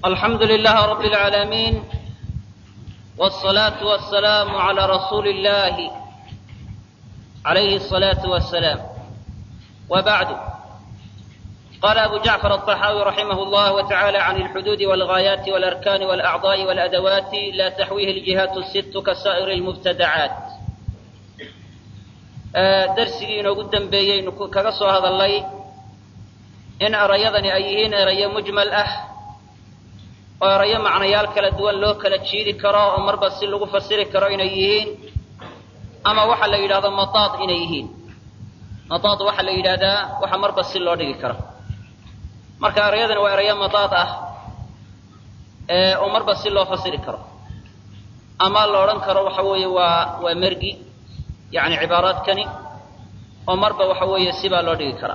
الحمد لله رب العالمين، والصلاة والسلام على رسول الله عليه الصلاة والسلام. وبعد، قال أبو جعفر الطحاوي رحمه الله تعالى عن الحدود والغايات والأركان والأعضاء والأدوات لا تحويه الجهات الست كسائر المبتدعات. درسي إنه قدام بيين كقصوا هذا الليل إن أريضني أيهين أريا مجمل oo erayo macnayaal kala duwan loo kala jiidi karo oo marba si lagu fasiri karo inay yihiin ama waxa la yiraahdo mataad inay yihiin. mataad waxa la yiraahdaa waxa marba si loo dhigi karo. marka erayadan waa erayo mataad oo marba si loo fasiri karo ama loo oran karo waxa weeye waa margi, yani cibaaraadkani oo marba waxa weeye si baa loo dhigi kara.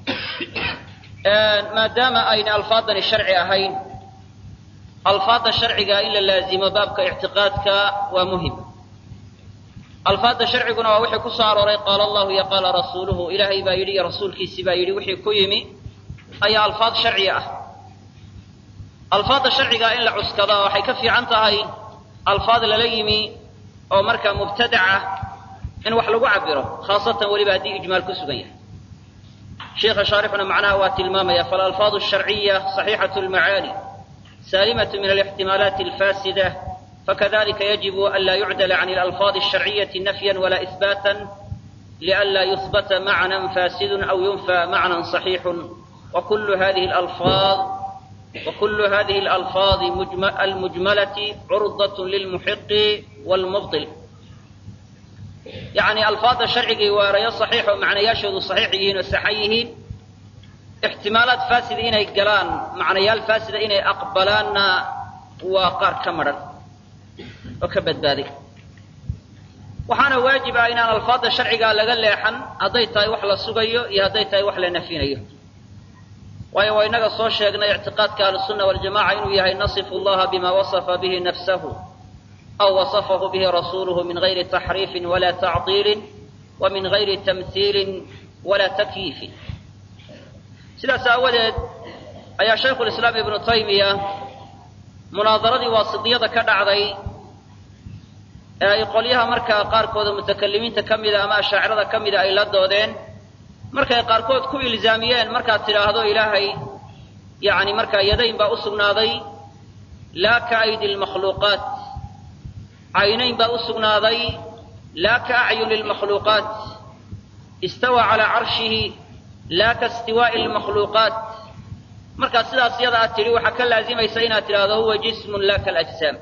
maadaama ayna alfaadani sharci ahayn, alfaada sharciga in la laazimo baabka i'tiqaadka waa muhim. alfaada sharciguna waa wixii ku soo arooray qaala Allahu ya qaala rasuuluhu, ilaahay baa yidhi rasuulkiisii baa yidhi wixii ku yimi ayaa alfaad sharci ah. alfaada sharciga in la cuskado waxay ka fiican tahay alfaad lala yimi oo markaa mubtadaca in wax lagu cabiro, khaasatan weliba haddii ijmaal ku sugan yahay. sheekha shaarixuna macnaha waa tilmaamaya falalfaadu sharciya saxiixatu lmacaani سالمة من الاحتمالات الفاسدة، فكذلك يجب ألا يعدل عن الألفاظ الشرعية نفيا ولا إثباتا لئلا يثبت معنى فاسد أو ينفى معنى صحيح. وكل هذه الألفاظ المجملة عرضة للمحق والمبطل. يعني ألفاظ الشرع وريا صحيح ومعنى يشهد صحيحين وسحيهين احتمالات فاسدة إنay galaan macnayaal faasida inay aqbalaanna waa qaar ka maran oo ka badbaaday. waxaana waajib ah inaan alfaada sharciga laga leexan hadday tahay wax la sugayo iyo hadday tahay wax la nafinayo. waayo waa inaga soo sheegnay i'tiqaadka ahlusunna waljamaaca inuu yahay nasifu allaha bima wasafa bihi nafsahu aw wasafahu bihi rasuluhu min gayri taxriifin wala tacdiilin wa min gayri tamhiilin wala takyiifin. sidaas aawadeed ayaa shaykhulislaam ibnu taymiya munaadaradii waasidiyada ka dhacday ee ay qolyaha markaa qaarkooda mutakalimiinta ka mida ama ashaacirada ka mida ay la doodeen, markay qaarkood ku ilzaamiyeen markaad tidhaahdo ilaahay yani markaa yadayn baa u sugnaaday laa ka aydi lmakhluuqaat, caynayn baa u sugnaaday laa ka acyuni lmakhluuqaat, istawaa calaa carshihi laa ka istiwaa'i lmakhluuqaat. markaa sidaas yada aad tidhi waxaa ka laazimaysa inaad tidhaahdo huwa jismun laa kalajsaam.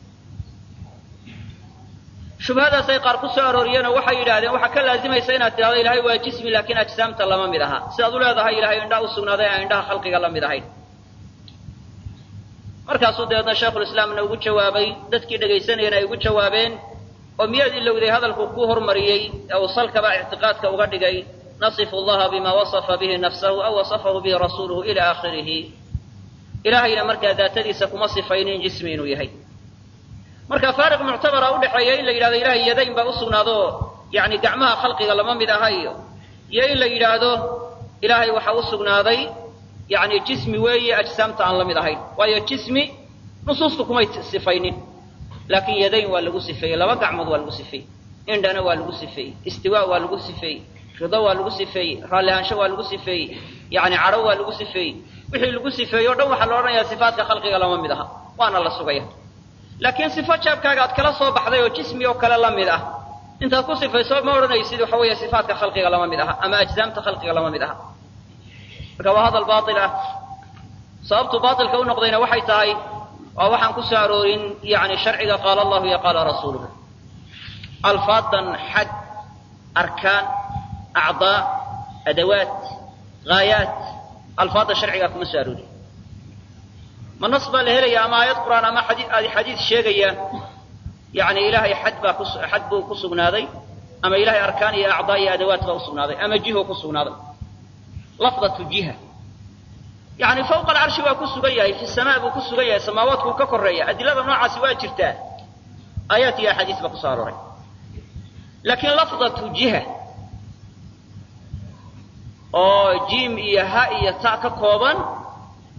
shubhadaasay qaar ku soo arooriyeenoo waxay yidhahdeen waxaa ka laazimaysa inaad tidhahdo ilaahay waa jismi laakiin ajsaamta lama mid aha, sidaad u leedahay ilaahay indhaha u sugnaaday aan indhaha khalqiga la mid ahayn. markaasuu dabeedna shaykhulislaamna ugu jawaabay, dadkii dhegaysanayeen ay ugu jawaabeen, oo miyaad ilowday hadalku ku hormariyey ee uu salkaba ictiqaadka uga dhigay نصف الله بما وصف به نفسه أو وصفه به رسوله إلى آخره. إلهينا مركا ذاتديس كما صفين جسمين ويهي. مركا فارق معتبر أولحي إلا إلهي يدين بأسونا ذو يعني قعمها خلقي لما مدهي إلا إلهي وحوسنا ذي يعني جسمي وي أجسامت عن لمدهي وهي جسمي نصوصكم صفين، لكن يدين واللغو صفين لما قعمض واللغو صفين، عندنا واللغو صفين، استواء واللغو صفين، rida waa lagu sifeeyey, raalli ahaansho waa lagu sifeeyey, yani cadho waa lagu sifeeyey. wixii lagu sifeeyey o dhan waxaa la odhanayaa sifaatka khalqiga lama mid aha, waana la sugaya. laakiin sifo jaabkaaga aad kala soo baxday oo jismi oo kale la mid ah intaad ku sifayso ma odhanaysid waxa weeye sifaatka khalqiga lama mid aha ama ajsaamta khalqiga lama mid aha. marka waa hadal baatil ah. sababtu baatilka u noqdayna waxay tahay waa waxaan ku soo aroorin yani sharciga qaala allahu ya qaala rasuuluhu. alfaadan xad, arkaan, أعضاء، أدوات، غايات، ألفاظ الشرعية كما سأروني. ما نصب لهليا أما آيات قرآن أما حديث شيئا يعني إلهي حد بو كسبنا هذي، أما إلهي أركاني أعضاء أدوات كسبنا هذي، أما جهة كسبنا هذي. لفظة جهة يعني فوق العرش وكسبيا، في السماء وكسبيا، سماوات وككريا، أدلة نوع سواء جرتان آيات يا حديث بقصاروري. لكن لفظة جهة oo jiim iyo ha iyo ta ka kooban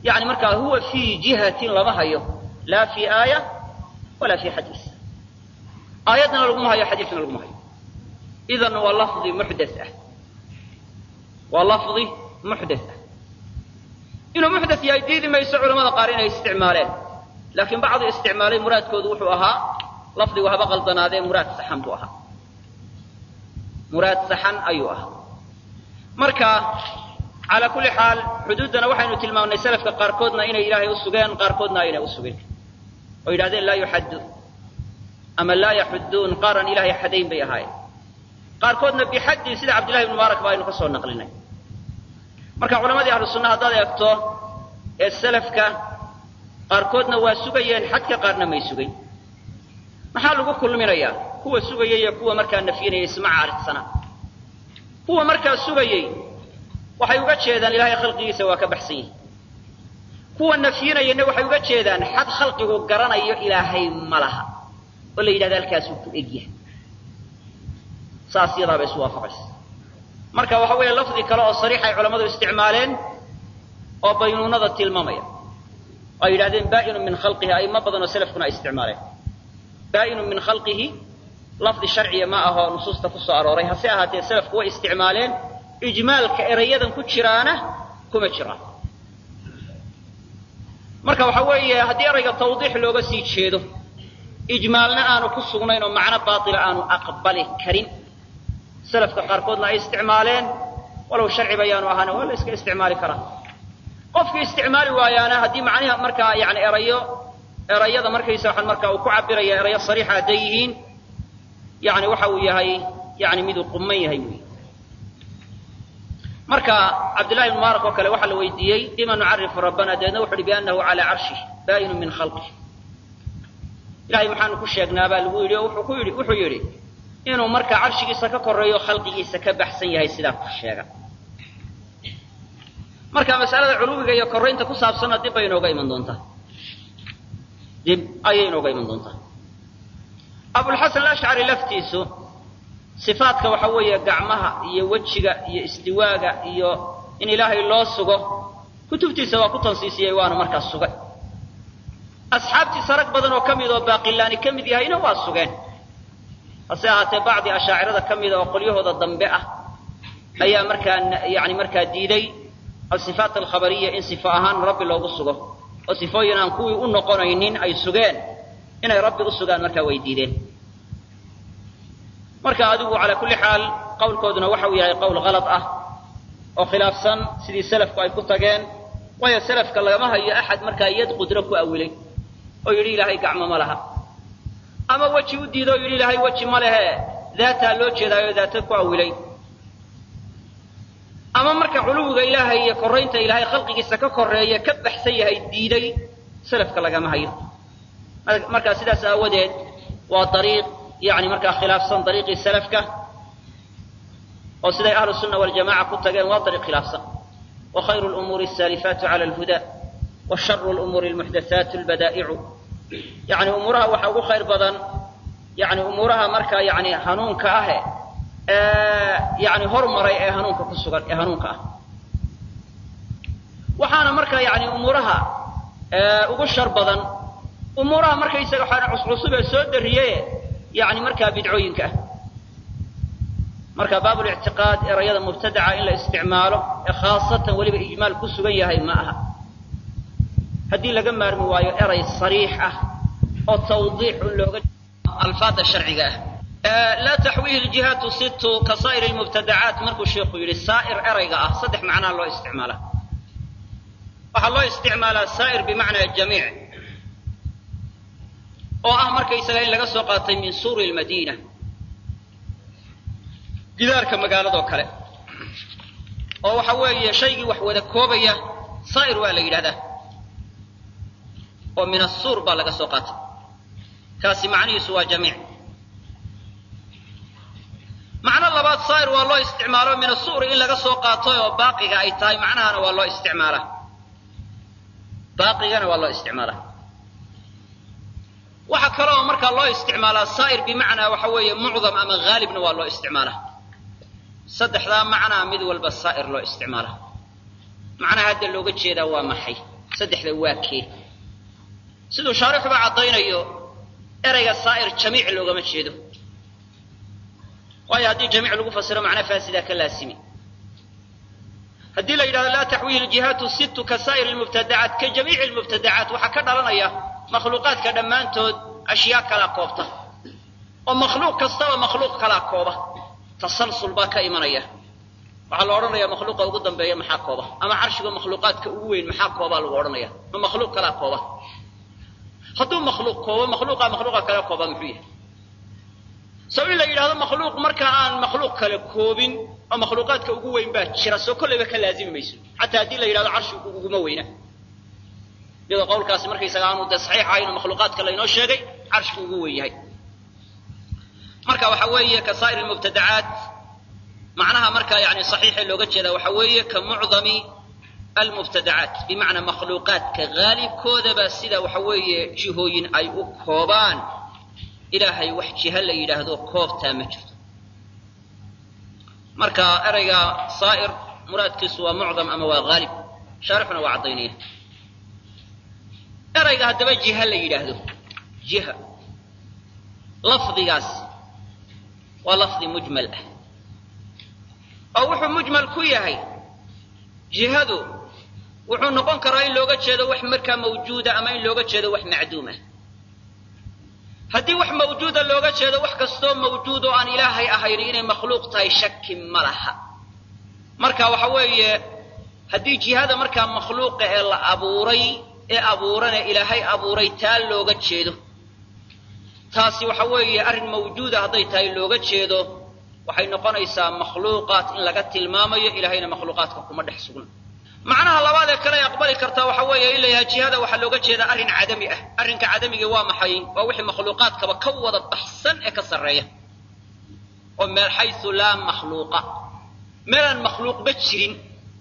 يعني مركا هو في جهة لما هيو لا في آية ولا في حديث آياتنا لقمها هي حديثنا لقمها هي إذن هو لفظ محدثة ولفظ محدثة إنه محدث يأيدي ما يسعر ماذا قارين استعمالين لكن بعض استعمالين مراد كودوحوها لفظ وهبا غلطنا هذا مراد سحن بوها مراد سحن أيوها مركا على كل حال حدودنا وحين تلمانا سلف قاركودنا إن إلهي والسجان قاركودنا إلى والسجان وإلى لا يحدث أما لا يحدون قارن إلهي حدين بيهاي قاركودنا بحد سيد عبد الله بن مبارك باين قصوا نقلنا مركا علماء أهل السنة هذا يكتو السلف قاركودنا والسجان حتى قارنا ما يسجين محل كل من أيام هو سجين يكون مركا نفينا يسمع عارف سنة هو مركا سجين waxay uga jeedaan ilaahay khalqigiisa waa ka baxsan kuwa nafyinayna waxay uga jeedaan xad khalqigu garanayo ilaahay malaha oo la yiraahdo halkaas uu ku egyahay saasiyada bay soo waafaqaysa marka waxa weeye lafdi kale oo sariix ay culimadu isticmaaleen oo baynuunada tilmaamaya ay yiraahdeen baa'in min khalqihi ay ma badan oo salafkuna isticmaaleen baa'in min khalqihi lafdi sharci ma aha nusuusta ku soo arooray hase ahaatee salafku way isticmaaleen إجمال كأريادا كتشرانا كما تشرا مركا وحوي هدي أريد توضيح لو بس يتشيدو إجمالنا آنو كسوغنين ومعنى باطل آنو أقبله كريم سلف كقاركودنا استعمالين ولو شرع بيانو أهانا ولا استعمالي كرا قفك استعمالي ويانا هدي معناها مركا يعني أريادا مركا يساحن مركا وكعبر أريا صريحة ديهين يعني وحوي هاي يعني ميدو قمي هاي مركا عبد الله بن مبارك وكله waxa la weydiiyay bima nu'arrif rabbana deena wuxuu bi'annahu ala arshihi bayin min khalqihi ilaahay maxaan ku sheegnaa baa lagu yiri wuxuu yiri inuu marka arshigiisa ka koreeyo khalqigiisa ka baxsan yahay sida ku sheega marka mas'alada culumiga iyo koreynta ku saabsan dib ay inooga iman doontaa dib ay inooga iman doontaa Abu al-Hasan al-Ash'ari laftiisu صفاتك وحوية قعمها هي وجهك هي استواءك هي إن إلهي الله سجى كتبتي سوا كتنصيصية وأنا مركز سجى أصحابتي سرق بدن وكم يذو باقي لاني كم يذي هنا والسجان أصحابتي بعض أشاعرة كم يذو وقل يهود الضنبئة أي مركان يعني مركز ديدي الصفات الخبرية إن صفاهان رب الله بالسجى وصفاينا نكوي ونقرنين أي سجان إن رب السجان مركز ويديدين marka adigu ala kulli xaal qowlkooduna waxa uu yahay qowl qalad ah oo khilaafsan sidii salafku ay ku tageen way salafka lagama hayo ahad marka yad qudro ku awilay oo yiri ilaahay gacmo ma laha ama waji u diido yiri ilaahay waji ma laha daata loo jeedayo daata ku awilay ama marka culuwiga ilaahay iyo koreynta ilaahay khalqigiisa ka koreeya ka baxsan yahay diiday salafka lagama hayo marka sidaas aawadeed waa dariiq يعني مركا خلاف صن طريق السلف وسيدي أهل السنة والجماعة كنت وطريق خلاف صن وخير الأمور السالفات على الهدى والشر الأمور المحدثات البدائع يعني أمورها وحقو خير بدن يعني أمورها مركا يعني هنون كاه يعني هرمري هنون كسر هنون كاه وحنا مركا يعني أمورها وقشر بدن أمورها مركا يسقى حنا عصبة سود الرياء يعني مركا بدعوينك مركا باب الاعتقاد رياضة مبتدعة إلا استعماله خاصة ولي بإجمال كسوية هي معها هدي لقمة رمواية إري صريحة أو توضيح اللغة الفاظ الشرعية لا تحويه الجهات ست كصائر المبتدعات مركو الشيخ يقول السائر إريقة صدح معنى الله استعماله الله استعماله السائر بمعنى الجميع oo ah markay isaga in laga soo qaatay min suuri al-Madina gidaarka magaalada kale oo waxa weeye shaygii wax wada koobaya saa'ir waa la yiraahdaa oo min as-suur baa laga soo qaatay kaasi macnihiisu waa jamiic macna labaad saa'ir waa loo isticmaalo min as-suur in laga soo qaato oo baaqiga ay tahay macnaheena waa loo isticmaalaa baaqigana waa loo isticmaalaa waxa kale oo marka loo isticmaalaa saa'ir bimacna waxa weeye mu'dham ama ghalibna waa loo isticmaalaa saddexda macna mid walba saa'ir loo isticmaalaa macna hadda looga jeedaa waa maxay saddexda waa kee siduu shaarixuba caddaynayo erayga saa'ir jamiic loogama jeedo waayo haddii jamiic lagu fasiro macna faasidaa ka laasimi haddii la yidhahdo laa taxwiihi aljihaatu sittu ka saa'ir almubtadacaat ka jamiici almubtadacaat waxaa ka dhalanaya makhluuqaadka dhammaantood ashyaa kala koobta oo makhluuq kastaba makhluuq kala kooba tasalsul baa ka imanaya waxaa la odhanayaa makhluuqa ugu dambeeya maxaa kooba ama carshiga makhluuqaadka ugu weyn maxaa koobaa lagu odhanaya ma makhluuq kala kooba hadduu makhluuq koobo makhluuqa kala kooba muxuu yahay soo in la yidhahdo makhluuq marka aan makhluuq kale koobin oo makhluuqaadka ugu weyn baa jira soo kolleyba ka laazimi mayso xataa haddii la yidhahdo carshigu uguma weyna iyadoo qowlkaasi markaysaga aanu dee saxiix ahayn oo makhluuqaadka laynoo sheegay carshigu ugu weyn yahay marka waxa weeye ka saa'ir almubtadacaat macnaha marka yani saxiixa looga jeeda waxa weeye ka mucdami almubtadacaat bimacnaa makhluuqaadka haalibkoodaba sida waxa weeye jihooyin ay u koobaan ilaahay wax jiha la yidhaahdo koobtaa ma jirto marka erayga saa'ir muraadkiisu waa mucdam ama waa haalib shaarixuna waa caddaynaya erayga haddaba jiha la yidhaahdo jiha lafdigaas waa lafdi mujmal ah oo wuxuu mujmal ku yahay jihadu wuxuu noqon karaa in looga jeedo wax markaa mawjuuda ama in looga jeedo wax macduuma haddii wax mawjuuda looga jeedo wax kastoo mawjuud oo aan ilaahay ahayn inay makhluuq tahay shaki ma laha marka waxa weeye haddii jihada markaa makhluuqa ee la abuuray ee abuurana ilaahay abuuray taa looga jeedo taasi waxa weeye arrin mawjuuda hadday tahay looga jeedo waxay noqonaysaa makhluuqaat in laga tilmaamayo ilaahayna makhluuqaadka kuma dhex sugna macnaha labaad ee kale ay aqbali kartaa waxa weeye in la yahay jihada waxaa looga jeedaa arrin cadami ah arrinka cadamiga waa maxay waa wixii makhluuqaadkaba ka wada baxsan ee ka sarreeya oo meel xaysu laa makhluuqa meelaan makhluuqba jirin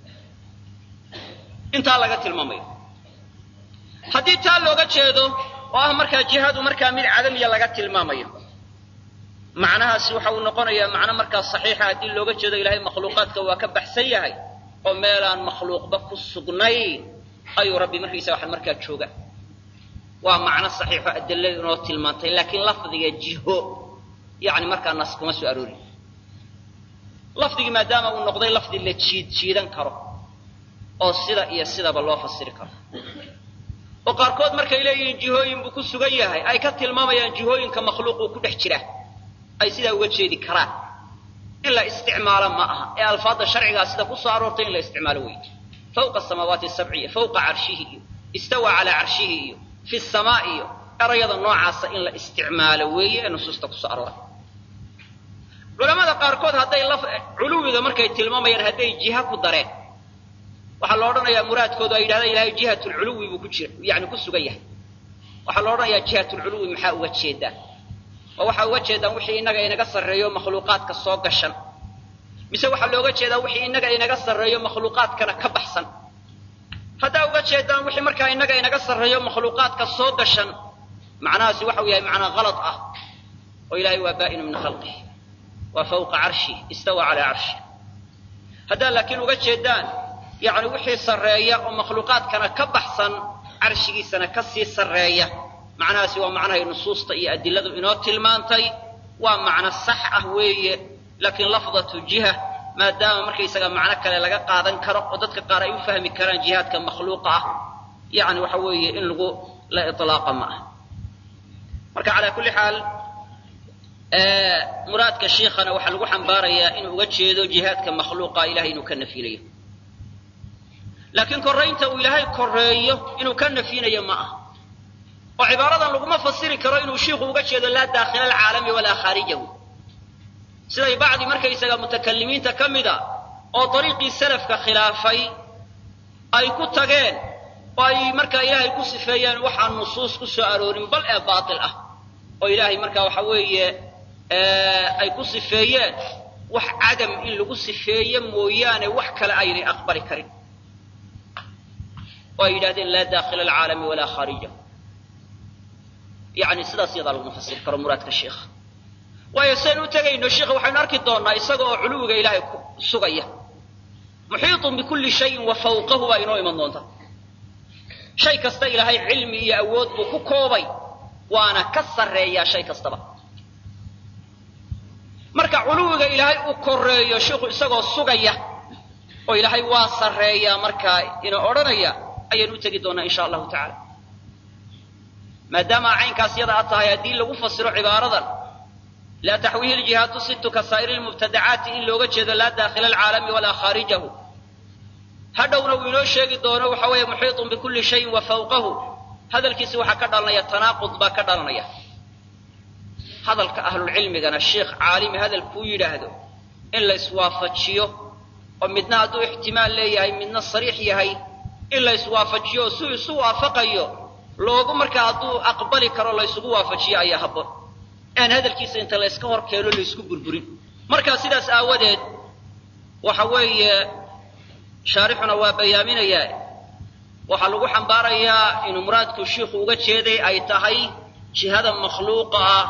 intaa laga tilmaamayo haddii taa looga jeedo oo ah markaa jihadu markaa mid cadamiya laga tilmaamayo macnahaasi waxa uu noqonayaa macno markaa saxiixa haddii looga jeedo ilaahay makhluuqaadka waa ka baxsan yahay oo meelaan makhluuqba ku sugnayn ayuu rabbi markiisa waxaan markaa jooga waa macno saxiixo adilladu inoo tilmaantay laakiin lafdiga jiho yani markaa nas kuma soo aroorin lafdigii maadaama uu noqday lafdi la jiidan karo oo sida iyo sidaba loo fasiri karo oo qaarkood markay leeyihiin jihooyin buu ku sugan yahay ay ka tilmaamayaan jihooyinka makhluuquu ku dhex jira ay sidaa uga jeedi karaan in la isticmaalo ma aha ee alfaadda sharcigaa sida ku soo aroortay in la isticmaalo weeye fawqa asamaawaati asabci iyo fawqa carshihi iyo istawa calaa carshihi iyo fi samaa iyo erayada noocaasa in la isticmaalo weeye ee nusuusta ku soo arooray culamada qaarkood hadday culuwiga markay tilmaamayaan hadday jiha ku dareen waxaa la odhanayaa muraadkoodu ay yidhahdaan ilahay jihatulculuwi buu ku jira yani ku sugan yahay waxaa la odhanayaa jihatulculuwi maxaa uga jeedaan oo waxaa uga jeedaan wixii innaga inaga sarreeyo makhluuqaadka soo gashan mise waxaa looga jeedaa wixii innaga inaga sarreeyo makhluuqaadkana ka baxsan haddaa uga jeedaan wixii markaa innaga inaga sarreeyo makhluuqaadka soo gashan macnahaasi waxau yahay macnaa kalad ah oo ilaahay waa baa'inu min khalqih waa fawqa carshi istawa calaa carshi haddaa laakiin uga jeedaan yani wixii sarreeya oo makhluuqaadkana ka baxsan carshigiisana ka sii sarreeya macnahaasi waa macnahay nusuusta iyo adiladu inoo tilmaantay waa macno sax ah weeye laakiin lafdatu jiha maadaama markaysaga macno kale laga qaadan karo oo dadka qaar ay u fahmi karaan jihaadka makhluuqa ah yani waxa weeye in lagu la iطlaaqa ma ah marka calaa kulli xaal muraadka shiikhana waxaa lagu xambaarayaa inuu uga jeedo jihaadka makhluuqa ilahay inuu ka nafinayo laakiin korraynta uu ilaahay korreeyo inuu ka nafinayo ma ah oo cibaaradan laguma fasiri karo inuu shiikhu uga jeedo laa daakhila alcaalami walaa khaarijahu siday bacdi markaysaga mutakalimiinta ka mida oo dariiqii salafka khilaafay ay ku tageen oo ay markaa ilaahay ku sifeeyeen waxaan nusuus ku soo aroorin bal ee baatil ah oo ilaahay markaa waxa weeye ay ku sifeeyeen wax cadam in lagu sifeeye mooyaane wax kale aynay aqbali karin oo ay yidhahdeen laa daakhila alcaalami walaa khaarijahu yani sidaas iyadaa laguma fasiri karo muraadka sheikha waayo saynu u tegayno sheikha waxaynu arki doonnaa isaga oo culuwiga ilaahay sugaya muxiitun bikulli shayin wa fawqahu baa inoo iman doonta shay kasta ilaahay cilmi iyo awood buu ku koobay waana ka sarreeyaa shay kastaba marka culuwiga ilaahay uu koreeyo sheekhu isagoo sugaya oo ilaahay waa sarreeyaa markaa ina odhanaya ayaynu u tegi doonaa insha allahu tacaala maadaama caynkaas yada aad tahay haddii lagu fasiro cibaaradan laa taxwiihi ljihaatu sittu ka saa'iri lmubtadacaati in looga jeedo laa daakhila alcaalami walaa khaarijahu hadhowna uu inoo sheegi doono waxa weeye muxiitun bikulli shayin wa fawqahu hadalkiisi waxaa ka dhalanaya tanaaqud baa ka dhalanaya hadalka ahlulcilmigana sheekh caalimi hadalkuu yidhaahdo in la iswaafajiyo oo midna hadduu ixtimaal leeyahay midna sariix yahay in la iswaafajiyo oo suu isu waafaqayo loogu markaa hadduu aqbali karo la ysugu waafajiyo ayaa habboon aan hadalkiisa inta la yska hor keeno la ysku burburin markaa sidaas aawadeed waxa weeye shaarixuna waa bayaaminayaa waxaa lagu xambaarayaa inuu muraadku shiikhu uga jeeday ay tahay jihada makhluuqa ah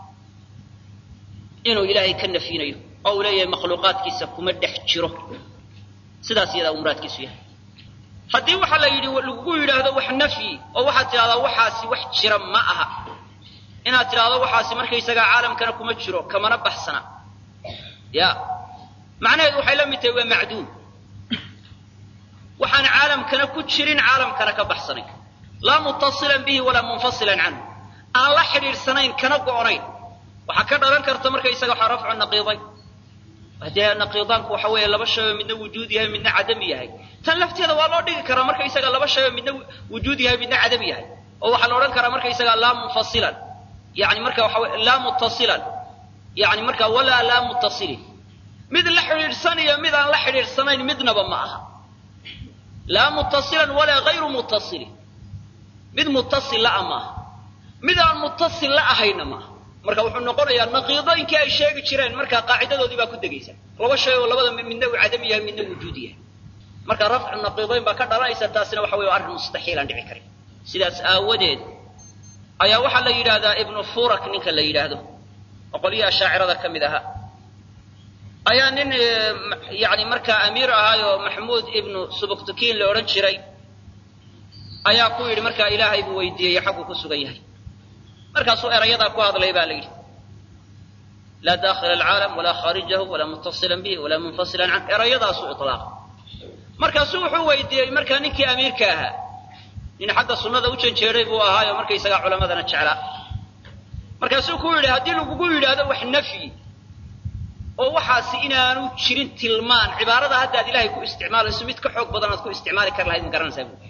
inuu ilaahay ka nafinayo oo uu leeyahay makhluuqaadkiisa kuma dhex jiro sidaas iyadaa uu muraadkiisu yahay haddii waxaa la yidhi lagugu yidhaahdo wax nafyi oo waxaad tidhahdaa waxaasi wax jira ma aha inaad tidhaahdo waxaasi markaysagaa caalamkana kuma jiro kamana baxsana ya macnaheedu waxay la mid tahay waa macduum waxaan caalamkana ku jirin caalamkana ka baxsanayn laa muttasilan bihi walaa munfasilan canhu aan la xidhiidhsanayn kana go'onayn waxaa ka dhalan karta markaysaga waxaa rafcu naqiidayn haddee naqiidaanku waxa weeye laba shayoo midna wujuud yahay midna cadam yahay tan lafteeda waa loo dhigi karaa markaysaga laba shayoo midna wujuud yahay midna cadam yahay oo waxaa la odhan karaa markaysaga laa munfasilan yani marka waxa weye laa muttasilan yani marka walaa laa muttasilin mid la xidhiidhsanayo mid aan la xidhiidhsanayn midnaba ma aha laa muttasilan walaa hayru muttasilin mid muttasil la'a maaha mid aan muttasil la ahayna maaha marka wuxuu noqonayaa naqiidooyinkii ay sheegi jireen markaa qaacidadoodii baa ku degaysa laba shay oo labada midna uu cadam yahay midna wujuud yahay marka rafcu naqiidayn baa ka dhalanaysa taasina waxa weeye arrin mustaxiil aan dhici karin sidaas aawadeed ayaa waxaa la yidhaahdaa ibnu furak ninka la yidhaahdo oo qolyaha ashaacirada ka mid ahaa ayaa nin yani markaa amiir ahaayoo maxmuud ibnu subuktukiin la odhan jiray ayaa ku yidhi markaa ilaahay buu weydiiyey xagguu ku sugan yahay markaasuu erayadaa ku hadlay baa la yidhi laa daakhila alcaalam walaa khaarijahu walaa muttasilan bihi walaa munfasilan canhu erayadaasuu iطlaaqa markaasuu wuxuu weydiiyey markaa ninkii amiirka ahaa nin xagga sunnada u janjeeray buu ahaayoo markaysagaa culamadana jeclaa markaasuu ku yidhi haddii lagugu yidhaahdo wax nafyi oo waxaasi inaanu jirin tilmaan cibaarada haddaad ilaahay ku isticmaalayso mid ka xoog badan aad ku isticmaali kar lahayd ma garanaysaa bu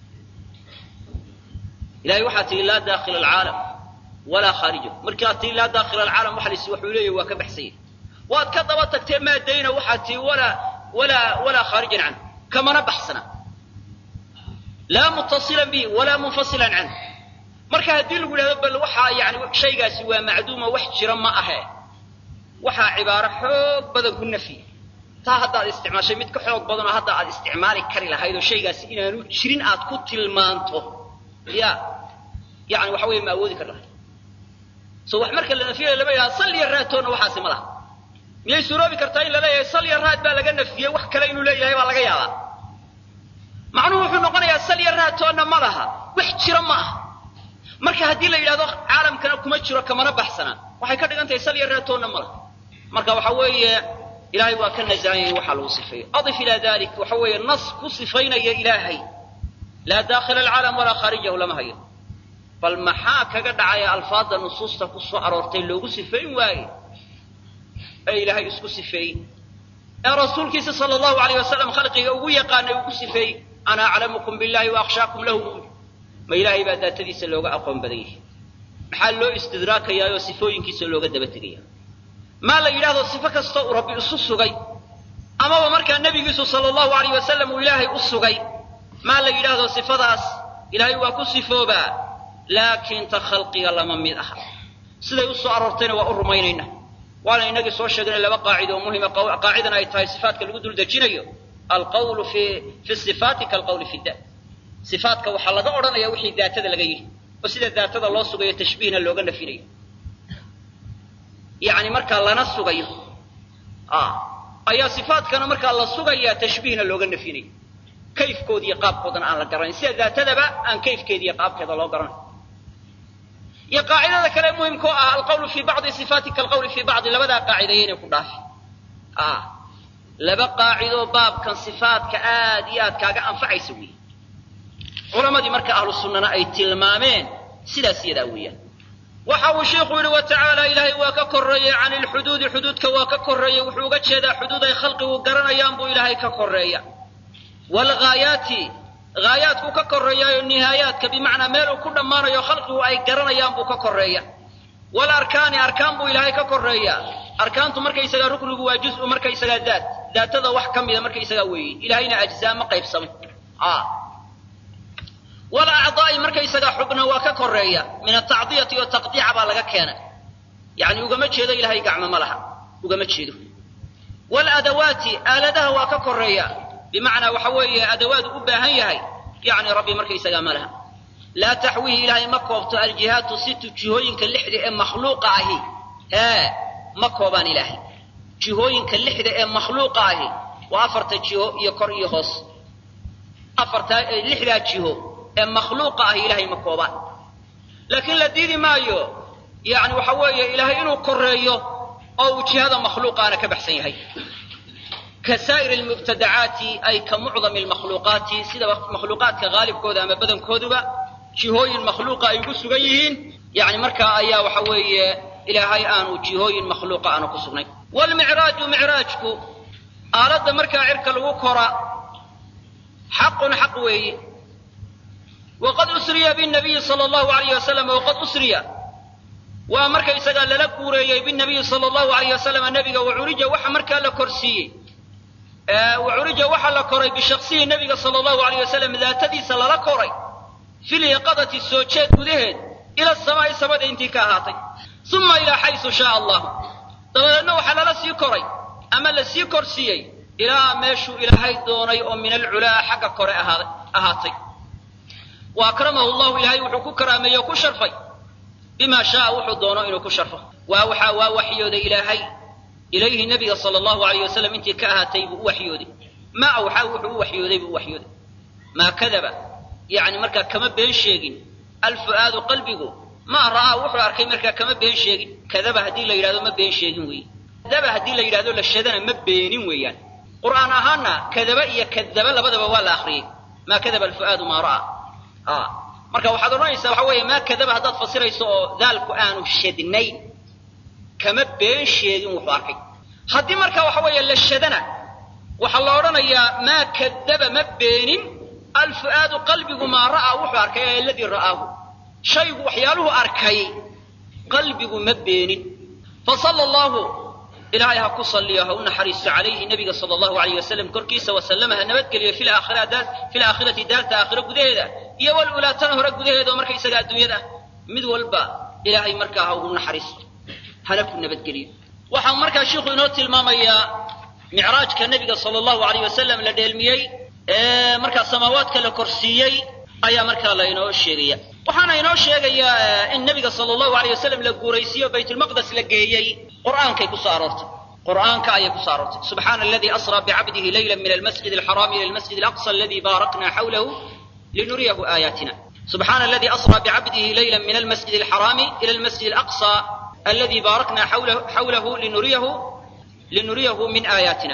ilahay waxaa tihi laa daakhila alcaalam walaa khaarijahu markaad tihi laa daakhila alcaalam waxa laysi waxuu leeyahy waa ka baxsanya waad ka daba tagtee maadayna waxaad tihi walaa khaarijan canhu kamana baxsana laa muttasilan bihi walaa munfasilan canhu marka haddii lagu yidhahdo bal waxaa yani shaygaasi waa macduuma wax jira ma ahe waxaa cibaaro xoog badan ku nafyi taa haddaad isticmaashay mid ka xoog badanoo hadda aad isticmaali kari lahayd oo shaygaasi inaanu jirin aad ku tilmaanto ya yani waxa weeye ma awoodi kar lahayd so wax marka la nafiyay lama yidhaha sal iyo raatoonna waxaasi ma laha miyay suroobi kartaa in la leeyahay sal iyo raad baa laga nafiyey wax kale inuu leeyahay baa laga yaabaa macnuhu wuxuu noqonayaa sal iyo raatoonna ma laha wax jira ma aha marka haddii la yidhahdo caalamkana kuma jiro kamana baxsana waxay ka dhigan tahay sal iyo raatoonna ma laha marka waxa weeye ilaahay waa ka nasahan yahay waxaa lagu sifeeyo adif ilaa dalik waxa weeye nas ku sifaynaya ilaahay laa daakhila alcaalam walaa khaarijahu lama hayo bal maxaa kaga dhacaya alfaadda nusuusta ku soo aroortay loogu sifayn waaye ee ilaahay isku sifeeyey ee rasuulkiisa sala allahu alayh wasalam khalqiga ugu yaqaanay ugu sifeeyey ana aclamukum billahi wa akhshaakum lahu buuri ma ilaahay baa daatadiisa looga aqoon badan yahay maxaa loo istidraakayaayoo sifooyinkiisa looga daba tegaya maa la yidhahdo sifo kasta uu rabbi isu sugay amaba markaa nebigiisu sala allahu alayh wasalam uu ilaahay u sugay maa la yidhaahdo sifadaas ilaahay waa ku sifoobaa laakiin ta khalqiga lama mid aha siday u soo aroortayna waa u rumaynayna waana inagii soo sheegnay laba qaacido oo muhima qaacidana ay tahay sifaatka lagu dul dejinayo alqawlu fi sifaati kaalqawli fi daat sifaatka waxaa laga odhanaya wixii daatada laga yidhi oo sida daatada loo sugayo tashbiihna looga nafinayo yani markaa lana sugayo ayaa sifaatkana markaa la sugayaa tashbiihna looga nafinayo kayfkoodii qaabkoodan aan la garanin sida daatadaba aan kayfkeedii qaabkeeda loo garanin iyo qaacidada kale muhiimka ah alqawlu fi ba'di sifati kalqawli fi ba'di labada qaacidayeen ku dhaafi laba qaacido baabkan sifaadka aad iyo aad kaaga anfacaysa weey culamadii marka ahlu sunnana ay tilmaameen sidaas iyada weeyaan waxa uu sheekhu yiri wa ta'ala ilaahi waa ka koreeyay aan al-hudud hududka waa ka koreeyay wuxuu uga jeedaa xuduud ay khalqigu garanayaan buu ilaahay ka koreeya wal ghaayati ghaayatku ka koreeyayo nihaayadka bimaana meel uu ku dhamaanayo khalqigu ay garanayaan buu ka koreeya wal arkaani arkaan buu ilaahay ka koreeya arkaantu markay isaga ruknigu waa juz'u markay isaga daatada wax kamida markay isaga weeyay ilaahayna ajzaa ma qaybsamay wal a'daa'i markay isaga xubna waa ka koreeya min at-ta'diyati wa taqdi'a baa laga keenay yaani ugama jeedo ilaahay gacmo ma laha ugama jeedo wal adawati aladaha waa ka koreeya bimaana waxa weeye adawaad u baahan yahay yaani rabbi markay isaga ma laha la tahwihi ilaahay ma koobto al-jihatu situ jihooyinka lixda ee makhluuqa ahi ma koobaan ilaahay jihooyinka lixda ee makhluuqa ahi waa afarta jiho iyo kor iyo hoos afarta lixda jiho ee makhluuqa ahi ilaahay ma koobaan laakiin la diidi maayo yaani waxa weeye ilaahay inuu koreeyo oo jihada makhluuqaana ka baxsan yahay كسائر المبتدعات أي كمعظم المخلوقات سيدا مخلوقات كغالب كودا أما بدن كودبا جهوي المخلوقة أي كسوغيهين يعني مركا أيا وحوي إلى هاي آنو جهوي المخلوقة أنا كسوغني والمعراج معراجكو آلد مركا عرك الوكرة حق وي وقد أسري بالنبي صلى الله عليه وسلم وقد أسري ومركا يسقى للكوري بالنبي صلى الله عليه وسلم النبي وعرج وحا مركا لكرسي وعرج وحا لكوري بشخصيه النبي صلى الله عليه وسلم ذاتدي صلى لكوري في اليقظة السوچات كدهد إلى السماء سبد انتكاهاتي ثم إلى حيث شاء الله طبعا أنه حلال سيكوري أما لسيكورسيي إلى ماشو إلى هاي دوني من العلاء حق كوري أهاتي وأكرمه الله إلهي وحكو كرامي يكو شرفي بما شاء وحو دونه إنه كشرفه ووحى ووحيود إلهي إليه النبي صلى الله عليه وسلم انت كأهاتي بوحيودي ما أوحى وحيودي بوحيودي ما كذب يعني مركا كما بين شيء الفؤاد قلبه ما رأى وحو أركي مركا كما بين شيء كذب هدي لا يرادو ما بين شيء وي كذب هدي لا يرادو للشدن ما بين ويان قرآن أهانا كذب يكذب لبدأ ولا آخرين ما كذب الفؤاد ما رأى marka waxaad oranaysaa waxa weeye ma kadaba hadaad fasirayso daalku aanu shadnay kama been sheegin wuxuu arkay hadii marka waxa weeye la shadana waxa la oranayaa ma kadaba ma beenin alfuad qalbigu ma raa wuxuu arkay alladii raahu shaygu waxyaaluhu arkay qalbigu ma beenin fa sallallahu إلهي هكو صليها ونحرس عليه النبي صلى الله عليه وسلم كركيس وسلمها نبتكلي في الآخرة دارت آخرة قديدة يوال أولا تنهر قديدة ومركا يساقى الدنيا ده مذول با إلهي مركاها ونحرس هنكو نبتكلي وحا مركا الشيخ ينوت المامية معراج كالنبي صلى الله عليه وسلم لديه الميي مركا السماوات كالكرسيي أيا مركا لا ينوش الشيرية وحانا ينوش النبي صلى الله عليه وسلم لقوريسي وبيت المقدس لقيي قرآن كي كسارت قرآن كأي كسارت سبحان الذي أسرى بعبده ليلا من المسجد الحرام إلى المسجد الأقصى الذي باركنا حوله لنريه آياتنا سبحان الذي أسرى بعبده ليلا من المسجد الحرام إلى المسجد الأقصى الذي باركنا حوله لنريه من آياتنا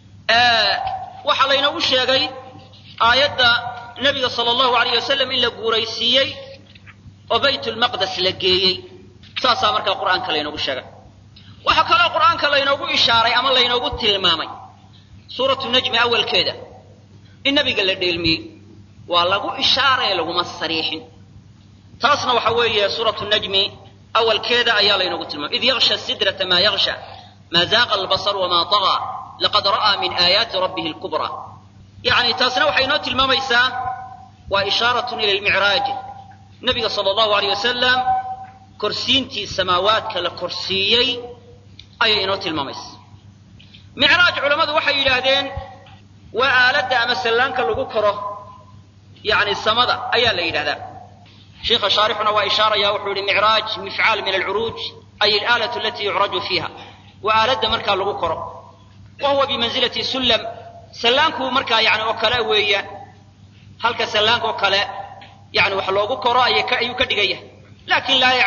وحلينا وشيغي آيات النبي صلى الله عليه وسلم إلا قريسيي وبيت المقدس لقيي ساسا مركا القرآن كلينا وشيغي waxa kale quraanka la inoogu ishaaray ama la inoogu tilmaamay suuratu najm awalkeeda in nabiga la dheelmiyay waa lagu ishaaray lagu masariixin taasna waxa weeye suuratu najm awalkeeda ayaa la inoogu tilmaamay id yaghsha sidrata ma yaghsha ma zaaqa albasar wa ma tagha laqad ra'a min ayati rabbih alkubra yani taasna waxa inoo tilmaamaysaa waa ishaaratun ila almi'raj nabiga sallallahu alayhi wasallam kursiinti samaawaadka la kursiyay أي إنوت المميز معراج علماء وحي يلاهدين وآلد أما سلانك اللقوكرة يعني السمدة أي اللي يلاهدا شيخ شارحنا وإشارة يا وحول معراج مفعال من العروج أي الآلة التي يعرج فيها وآلد مركا اللقوكرة وهو بمنزلة سلم سلانك مركا يعني وكلاوية halka sallaanka oo kale yani wax loogu koro ayuu ka dhigaya laakin laa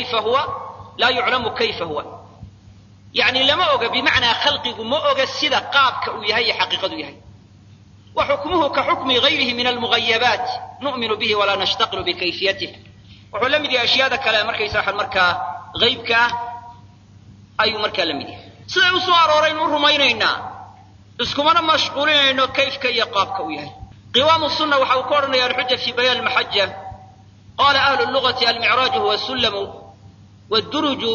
yuclamu kayfa huwa yani lama oga bimacnaa khalqigu ma oga sida qaabka uu yahay iyo xaqiiqadu yahay wa xukmuhu ka xukmi gayrihi min almughayabaat nu'minu bihi walaa nashtaqilu bikayfiyatih wuxuu la mid yahay ashyaada kale markaysa waxaan markaa qaybka ah ayuu markaa la mid yahay siday u soo arooraynu u rumaynaynaa iskumana mashquulinayno kayfka iyo qaabka uu yahay qiwaamu sunna waxa uu ka odhanaya alxuja fi bayaan almaxaja qala ahlu lugati almicraaju huwa sullamu wاduruju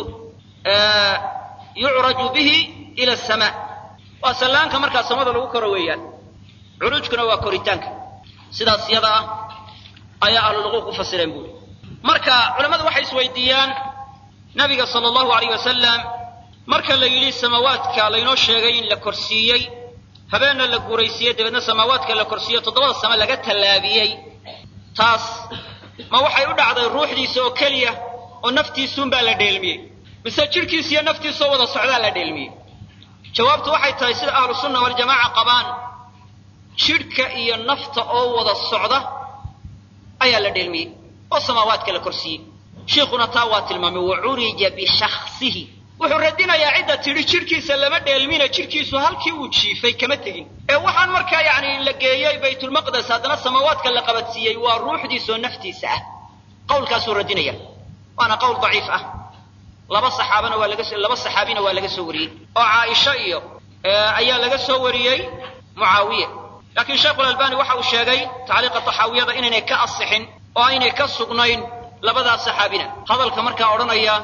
yucraju bihi ila asamaa waa sallaanka markaa samada lagu koro weeyaan curuujkuna waa koritaanka sidaas yada ah ayaa ahlu lugu ku fasireen buuri marka culammadu waxay isweydiiyaan nabiga sala allahu alayh wasalam marka la yidhi samaawaadka laynoo sheegay in la korsiiyey habeenna la guuraysiiyey dabeedna samaawaadka la korsiiyo 7 samo laga tallaabiyey taas ma waxay u dhacday ruuxdiisa oo keliya oo naftiisuunbaa la dheelmiyey mise jidhkiisa iyo naftiisoo wada socdaa la dheelmiyey jawaabtu waxay tahay sida ahlu sunna waljamaaca qabaan jidhka iyo nafta oo wada socda ayaa la dheelmiyey oo samaawaadka la korsiiyey sheikhuna taa waa tilmaamay wacurija bishakhsihi wuxuu radinayaa cidda tidhi jidhkiisa lama dheelmina jidhkiisu halkii uu jiifay kama tegin ee waxaan markaa yani la geeyey baytulmaqdes haddana samaawaadka la qabadsiiyey waa ruuxdiisoo naftiisa ah qowlkaasuu radinaya waana qowl daciif ah laba saxaabina waa laga soo wariyey oo caaisha iyo ayaa laga soo wariyey mucaawiye laakiin sheikhulalbani waxa uu sheegay tacliiqa taxaawiyada inaynay ka asixin oo aynay ka sugnayn labadaas saxaabina hadalka markaa odhanaya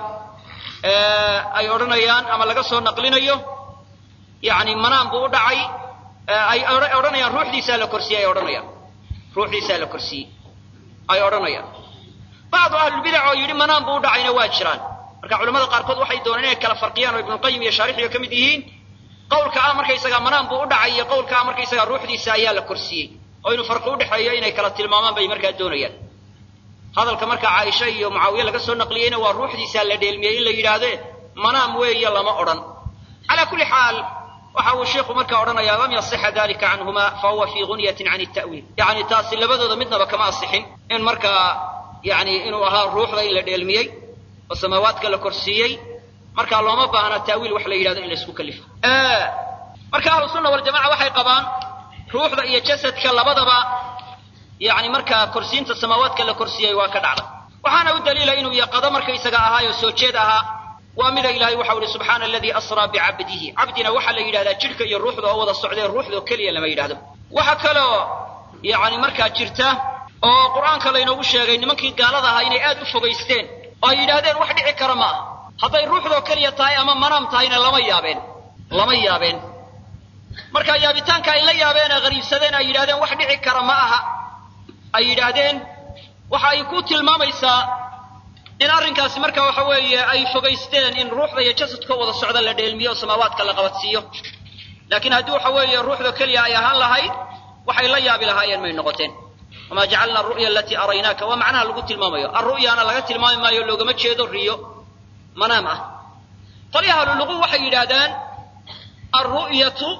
ay odhanayaan ama laga soo naqlinayo yani manaan buu u dhacay ay odhanayaan ruuxdiisaa la korsiiyey ruuxdiisaa la korsiiyey ay odhanayaan bacdu ahlulbidac oo yidhi manaan buu u dhacayna waa jiraan marka culamada qaarkood waxay dooneen inay kala farqiyaan oo ibnuqayim iyo shaarixiyo ka mid yihiin qowlka ah markaysagaa manaan buu u dhacay iyo qowlka ah markaysagaa ruuxdiisa ayaa la korsiiyey oo inuu farqi udhexeeyo inay kala tilmaamaan bay markaa doonayaan hadalka markaa caaisha iyo mucaawiye laga soo naqliyeyna waa ruuxdiisaa la dheelmiyey in la yidhaahdee manaam weeye lama odhan calaa kulli xaal waxa uu sheikhu markaa odhanaya lam yasixa dalika canhuma fahuwa fii gunyatin can ta'wiil yani taasi labadooda midnaba kama asixin in markaa yani inuu ahaa ruuxda in la dheelmiyey oo samaawaadka la korsiiyey markaa looma baahna ta'wiil wax la yidhahdo in la isku kalifo marka ahlu sunna waljamaca waxay qabaan ruuxda iyo jasadka labadaba yani markaa korsiinta samaawaadka la korsiiyey waa ka dhacday waxaana u daliila inuu yaqado markaysaga ahaayoo soo jeed ahaa waa mida ilaahay waxau ihi subxaana aladii asraa bicabdihi cabdina waxaa la yidhahdaa jidhka iyo ruuxda oo wada socdee ruuxdao keliya lama yidhahdo waxa kaloo yani markaa jirta oo qur'aanka laynoogu sheegay nimankii gaalada ahaa inay aad u fogaysteen oo ay yidhaahdeen wax dhici kara ma aha hadday ruuxdoo keliya tahay ama manaam tahayna lama yaabeen marka yaabitaanka ay la yaabeen ee qariibsadeen ay yidhahdeen wax dhici kara ma aha ay yidhaahdeen waxa ay ku tilmaamaysaa in arrinkaasi marka waxa weeye ay fogaysteen in ruuxda iyo jasadka wada socda la dheelmiyo oo samaawaadka la qabadsiiyo laakiin haddii waxa weeye ruuxda keliya ay ahaan lahayd waxay la yaabi lahaayeen may noqoteen wamaa jacalna aru'ya alatii araynaaka waa macnaha lagu tilmaamayo arru'yaana laga tilmaami maayo loogama jeedo riyo manaam ah qolyaha ahlulugu waxay yidhaahdaan alru'yatu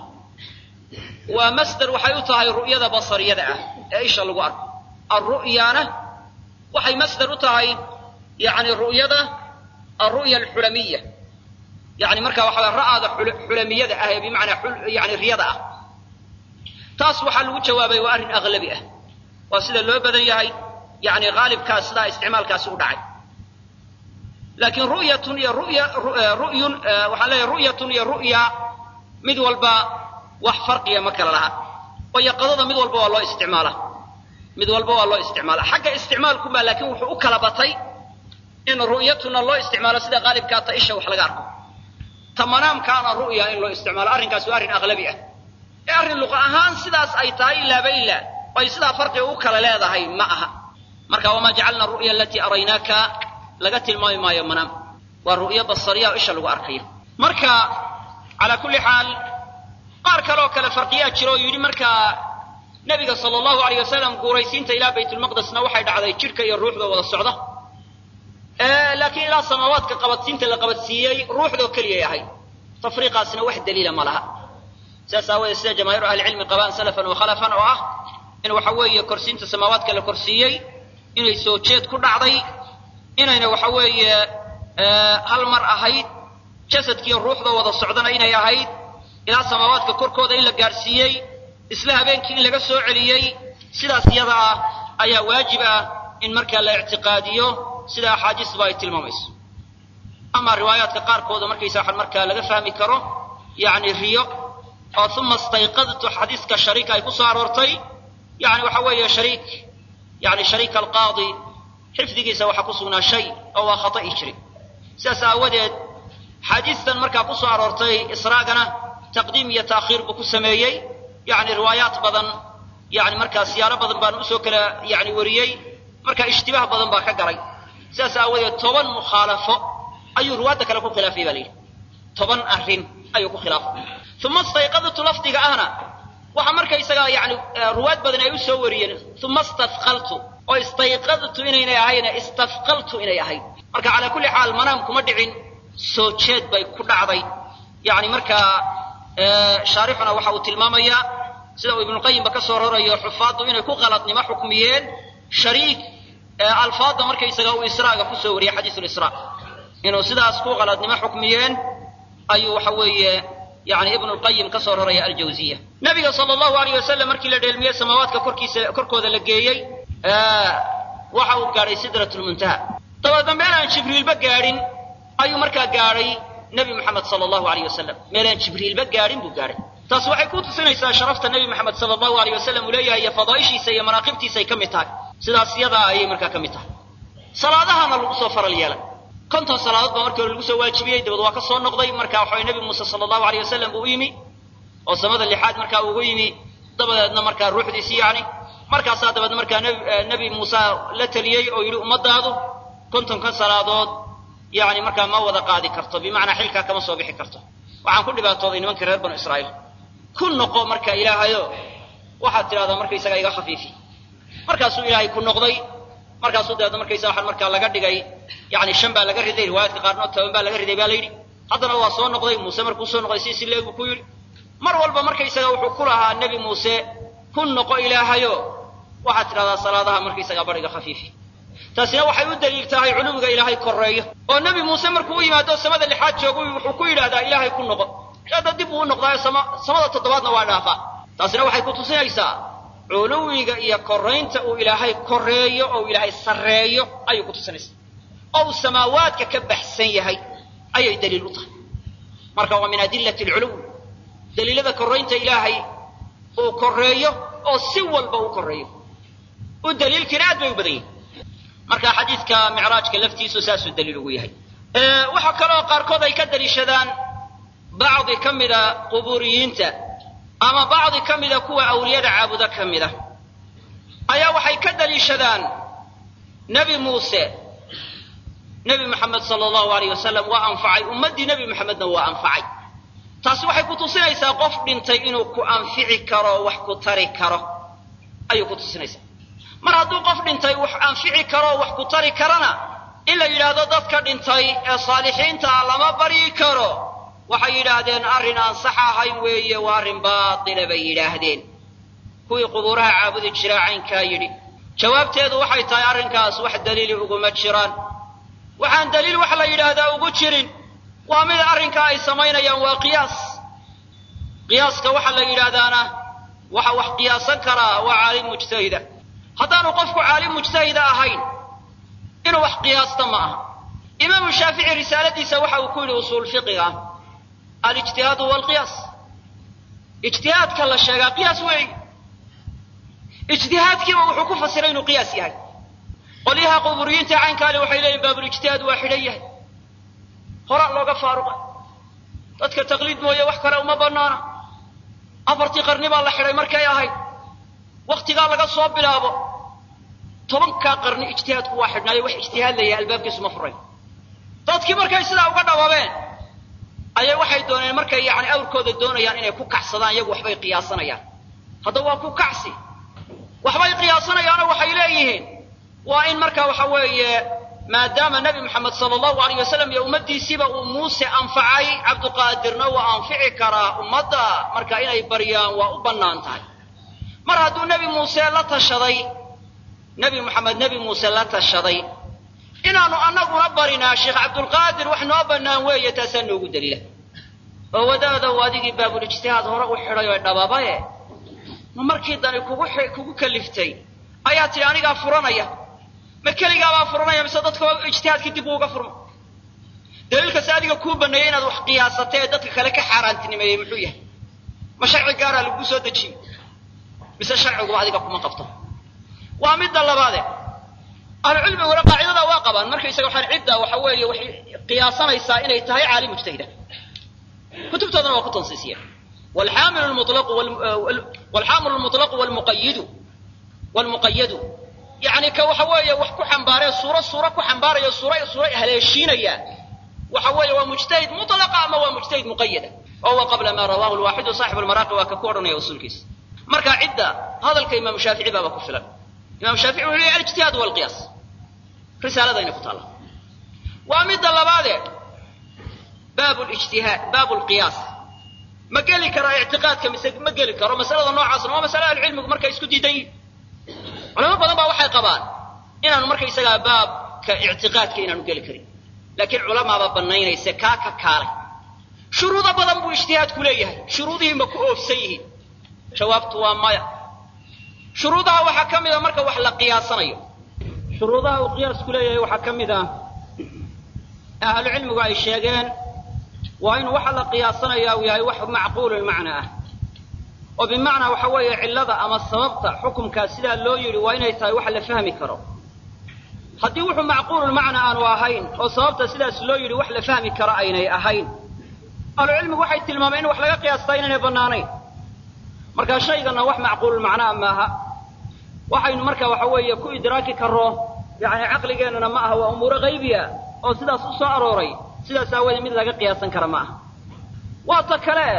waa masdar waxay u tahay ru'yada basariyada ah ee isha lagu arko alru'yaana waxay masdar u tahay yani ru'yada alru'ya alxulamiya yani marka waxa ra'aada xulamiyada ah ee bimacnaa yani riyada ah taas waxaa lagu jawaabay waa arrin aglabi ah waa sida loo badan yahay yani haalibkaas sidaa isticmaalkaasi u dhacay laakiin ru'yatun iyo ru'yun waxaan leeyahay ru'yatun iyo ru'ya mid walba wax farqiya ma kala laha oo yaqadada mid walba waa loo isticmaala xagga isticmaalkuma laakiin wuxuu u kala batay in ru'yatuna loo isticmaalo sida qaalibkaa ta isha wax laga arko ta manaamkaana ru'ya in loo isticmaalo arrinkaas waa arrin aglabi ah ee arrin luqa ahaan sidaas ay tahay ilaaba ilaa oo ay sidaa farqiga u kala leedahay ma aha marka wamaa jacalna ru'ya alatii araynaaka laga tilmaami maayo manaam waa ru'yo basariya oo isha lagu arkayo marka calaa kulli xaal qaar kaleoo kale farqiyaa jiro oo yidhi markaa nebiga sala allahu alayh wasalam guuraysiinta ilaa baytulmaqdesna waxay dhacday jidhka iyo ruuxda wada socda laakiin ilaa samaawaadka qabadsiinta la qabadsiiyey ruuxdoo keliyay ahayd tafriiqaasna wax daliila ma laha sidaas aawadeed sida jamaahiiru ahlicilmi qabaan salafan wa khalafan oo ah in waxa weeye korsiinta samaawaadka la korsiyey inay soo jeed ku dhacday inayna waxa weeye hal mar ahayd jasadkii ruuxda wada socdana inay ahayd ilaa samaawaadka korkooda in la gaarsiiyey isla habeenkii in laga soo celiyey sidaas iyada ah ayaa waajib ah in markaa la ictiqaadiyo sida axaadiisba ay tilmaamayso ama riwaayaadka qaarkooda markaysa waxaan markaa laga fahmi karo yani riyo oo uma istayqadtu xadiiska shariik ay ku soo aroortay yani waxa weeye shariik alqaadi xifdigiisa waxa ku sugnaa shay oo waa khata'i jiray sidaas aawadeed xadiistan markaa ku soo aroortay israagana taqdiim iyo taakhiir buu ku sameeyey yani riwaayaat badan yani markaa siyaalo badan baan usoo kala yani wariyey marka ishtibaah badan baa ka galay sidaas aawadeed 10 mukhaalafo ayuu riwaayadda kale ku khilaafay baa layidhi 10 arrin ayuu ku khilaafay uma istayqadtu lafdiga ahna waxa markaysaga yani riwaayad badan ay u soo wariyeen uma istafqaltu oo istayqadtu inay ahayn istafqaltu inay ahayd marka ala kulli xaal manaam kuma dhicin soo jeed bay ku dhacday yani marka shaarixuna waxa uu tilmaamayaa sida ibn qayyim ka soo rorayo xufaadu inay ku qaladnimo xukmiyeen shariik alfaada markaysaga uu israaga ku soo wariyay xadiisul israa inuu sidaas ku qaladnimo xukmiyeen ayuu waxa weeye يعني ابن القيم كسر رأي الجوزية نبي صلى الله عليه وسلم مركي لديلمية سماوات كركو ذا لقيي وحاو قاري سدرة المنتهى طبعا ميلان جبريل بقارين أي مركا قاري نبي محمد صلى الله عليه وسلم ميلان جبريل بقارين بقاري تصوحي كنت سنة شرفت النبي محمد صلى الله عليه وسلم وليها هي فضائشي سي مراقبتي سي كمتاك سيدا سيدا أي مركا كمتاك صلاة أنا الأصفر اليالا كنت صلاة بمركة الوسوى واجبية دبض واقص النقضي مركة وحي النبي موسى صلى الله عليه وسلم بويمي وسمد اللي حاد مركة ويمي دبض مركة الروح دي يعني مركة صادة بدنا مركة نبي موسى لتليي أو يلو مضى هذا كنتم كصلاة يعني مركة ما وضع قاضي كرته بمعنى حلكة كما صبيح كرته وعن كل بقى توضين من كرر بنو إسرائيل كل نقو مركة إله هذا واحد هذا مركة يسقى خفيفي مركة سو إلهي كل نقضي marka soo deedo markay saaxan marka laga dhigay yaani shan baa laga riday riwaayadka qaarna 10 baa laga riday baa leeyri hadana waa soo noqday Muuse markuu soo noqday si leegu ku yiri mar walba markay isaga wuxuu ku lahaa nabi Muuse kun noqo ilaahayo waxa tirada salaadaha markay isaga bariga khafiifi taasina waxay u daliil tahay culumiga ilaahay koreeyo oo nabi Muuse markuu u yimaado samada lixaad joogo wuxuu ku yiraahdaa ilaahay kun noqo hada dib uu noqday samada toddobaadna waa dhaafa taasina waxay ku tusinaysaa علويga iyo koreynta uu ilaahay koreeyo oo ilaahay sareeyo ayuu ku tusinaysaa oo samaawaadka ka baxsan yahay ayay daliil u tahay marka waa min adillati al-ulu daliilada koreynta ilaahay oo koreeyo oo si walba uu koreeyo oo daliilkina aad bay u badan yihiin marka xadiiska mi'raajka laftiisu saasu daliil ugu yahay waxa kale oo qaarkood ay ka daliishadaan baadhi kamida quburiyiinta ama baadhi kamida kuwa awliyada caabuda kamida ayaa waxay ka daliishadaan nabi Muuse nabi Muhammad sallallahu alayhi wasallam wa anfa'ay ummadii nabi Muhammadna wa anfa'ay taasi waxay ku tusinaysaa qof dhintay inuu ku anfici karo wax ku tari karo ayuu ku tusinaysaa mar hadduu qof dhintay wax anfici karo wax ku tari karana in la yiraahdo dadka dhintay ee saalixiinta lama bari karo waxay yiraahdeen arrin aan sax ahayn weeye waa arrin baatil bay yiraahdeen kuwii qubuuraha caabudi jiray caynka yiri jawaabteedu waxay tahay arrinkaas wax daliil ugu ma jiraan waxaan daliil wax la yiraahdaa ugu jirin waa mid arrinka ay sameynayaan waa qiyaaska waxa la yiraahdaana waxa wax qiyaasan kara waa caalim mujtahida haddaanu qofku caalim mujtahida ahayn inuu wax qiyaasta ma aha imaam shaafici risaaladiisa waxa uu ku yiri usul fiqhiga الاجتهاد والقياس اجتهاد كلا شيء قياس وين اجتهاد كما وحو كفسرين قياس يعني قوليها قبوريين تعين كانوا وحيلين باب الاجتهاد واحديه قرأ لوغا فاروق dadka taqliid mooye wax kale uma banaana afartii qarni baa la xiray markay ahayd waqtiga laga soo bilaabo 10ka qarni ijtihaadku waa xidhnaayo wax ijtihaad leeyahay albaabkiisu ma furay dadkii markay sidaa uga dhawaabeen ayay waxay dooneen markay yaani awrkooda doonayaan inay ku kacsadaan iyagu waxbay qiyaasanayaan hadda waa ku kacsi waxbay qiyaasanayaan waxay leeyihiin waa in marka waxa weeye maadaama nabi Muhammad sallallahu alayhi wasallam iyo ummadiisiba uu Muuse anfacay Abdul Qaadirna waa anfici kara ummadda marka inay bariyaan waa u banaan tahay mar hadduu nebi muuse la tashaday nebi moxamed nebi muuse la tashaday inaanu annaguna barinaa sheekh cabdulqaadir wax noo bannaan weeye taasaa noogu daliila oo wadaadow adigii baabulijtihaad hore u xidhay oo dhababaye ma markii dani kugu kaliftay ayaa tidhi anigaa furanaya ma keligaabaa furanaya mise dadka ijtihaadka dib uuga furma daliilkaasi adiga kuu banneeyey inaad wax qiyaasatay ee dadka kale ka xaaraantinimeeyey muxuu yahay ma sharci gaaraa lagu soo dejiyey mise sharciguba adiga kuma qabto waa midda labaade ahlucilmiguna qaacidada waa qabaan markaysaga waxaan cidda waxa weeye waxay qiyaasanaysaa inay tahay caalim mujtahida kutubtoodana waa ku tansiisiyeen والحامل المطلق والمقيد يعني كوحوية وحكو حنبارية صورة كو حنبارية صورة هليشينية وحوية ومجتهد مطلقة أما هو مجتهد مقيدة وهو قبل ما رواه الواحد صاحب المراقي وككورنا يوصل كيس مركا عدة هذا الكلمة الشافعي بابا كفلا الإمام الشافعي هو الاجتهاد والقياس رسالة دين قطالة ومد الله بعد باب الاجتهاد باب القياس ما قال لك رأي اعتقاد ما قال لك رأي مسألة نوع عصر ومسألة العلم مركا يسكت يدي علماء بدن با waxay qabaan inaanu markay isaga baab ka i'tiqaadka inaanu gali karin laakiin culamaada banaynaysa ka kaalay shuruudo badan buu ijtihaad ku leeyahay shuruudihi ma ku oofsan yihiin jawaabtu waa maya shuruudaha waxa kamid ah marka wax la qiyaasanayo shuruudaha uu qiyaas ku leeyahay waxa kamid ah ahlu cilmigu ay sheegeen waa in waxa la qiyaasanayo uu yahay wax macquul macna ah oo bimaana waxa weeye cilada ama sababta xukunka sida loo yiri waa inay tahay wax la fahmi karo hadii wuxuu macquul macna aan ahayn oo sababta sidaas loo yiri wax la fahmi karo aynay ahayn ahlu cilmigu waxay tilmaameen in wax laga qiyaastay inay banaanayn marka shaygana wax macquul macna maaha waxaynu marka waxa weeye ku idraaki karo yaani aqligeenana ma aha waa umuur qaybiya oo sidaas u soo arooray sidaas awada mid laga qiyaasan karo ma aha waa ta kale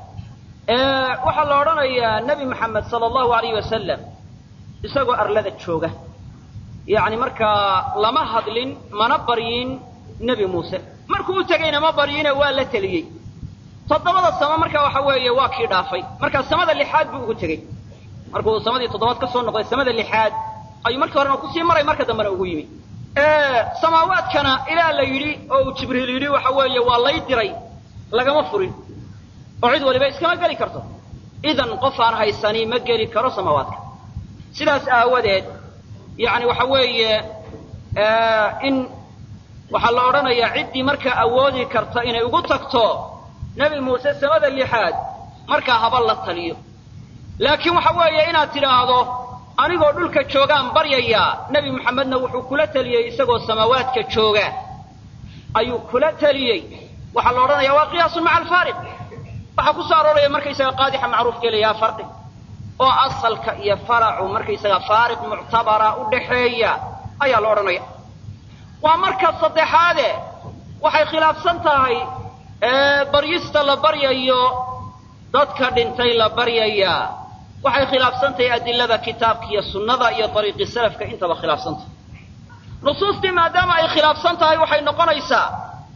waxa la oranayaa nabi maxamed sallallahu alayhi wasallam isagoo arlada jooga yaani marka lama hadlin mana baryin nabi muuse markuu u tagayna ma baryin waa la taliyay todobada sama marka waxa weeye waa kii dhaafay marka samada lixaad buu ugu tagay markuu samadii todobaad ka soo noqday samada lixaad ay markii horena ku sii maray marka dambana ugu yimi samaawaadkana ilaa la yiri oo jibriil yiri waxa weeye waa lay diray lagama furin oo cid waliba iskama gali karto idan qof aan haysani ma gali karo samaawaadka sidaas aawadeed yaani waxa weeye in waxa la oranayaa cidii marka awoodi karta inay ugu tagto nabi muuse samada lixaad marka haba la taliyo laakiin waxa weeye inaad tiraahdo anigoo dhulka joogaan baryaya nabi maxamedna wuxuu kula taliyay isagoo samaawaadka jooga ayuu kula taliyay waxa la oranayaa waa qiyaas ma'a al-fariq waxa ku soo arooraya markaysaga qaadixa macruuf kaliya farqi oo asalka iyo faracu markaysaga fariq mu'tabara u dhaxeeya ayaa la oranaya waa marka saddexaade waxay khilaafsan tahay baryista la baryayo dadka dhintay la baryaya waxay khilaafsan tahay adillada kitaabka iyo sunnada iyo dariiqi salafka intaba khilaafsan tahay nusuusti maadaama ay khilaafsan tahay waxay noqonaysaa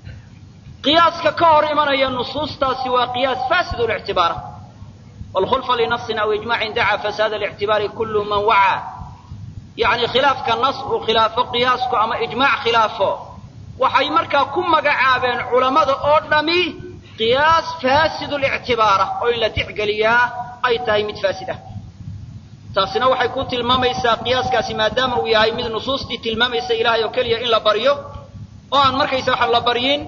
قياس ككور إيمانية النصوص تاسوا قياس فاسد الاعتبار والخلف لنص أو إجماع دعا فساد الاعتبار كل من وعى يعني خلاف كالنص وخلاف قياس أما إجماع خلافه وحي مركا كم قعابين علماء أردمي قياس فاسد الاعتبار وإلا تعقليا أي تايمت فاسدة تاسنا وحي كنت الماميسا قياس كاسي ما دام وياي من النصوص دي تلماميسا إلهي وكليا إلا بريو وأن مركا يساح الله بريين